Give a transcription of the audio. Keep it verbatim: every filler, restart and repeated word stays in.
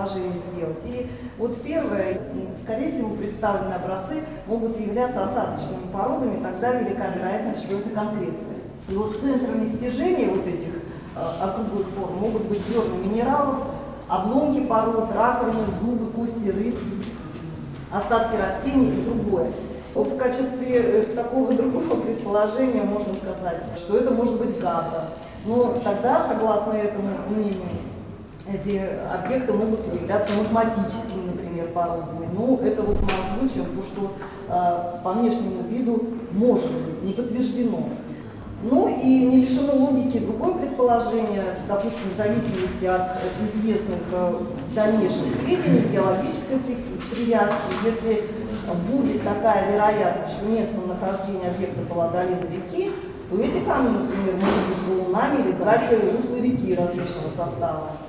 предположение сделать. И вот первое, скорее всего, представленные образцы могут являться осадочными породами, тогда велика вероятность, что это конкреция. И вот центрами стяжения вот этих э, округлых форм могут быть зерна минералов, обломки пород, раковины, зубы, кости рыб, остатки растений и другое. В качестве такого другого предположения можно сказать, что это может быть гата. Но тогда, согласно этому мнению, эти объекты могут являться магматическими, например, породами. Но это вот мы озвучиваем то, что э, по внешнему виду может быть, не подтверждено. Ну и не лишено логики другое предположение, допустим, в зависимости от известных э, дальнейших сведений, геологической привязки, если будет такая вероятность, что местом нахождения объекта была долина реки, то эти камни, например, могут быть валунами или графикой русла реки различного состава.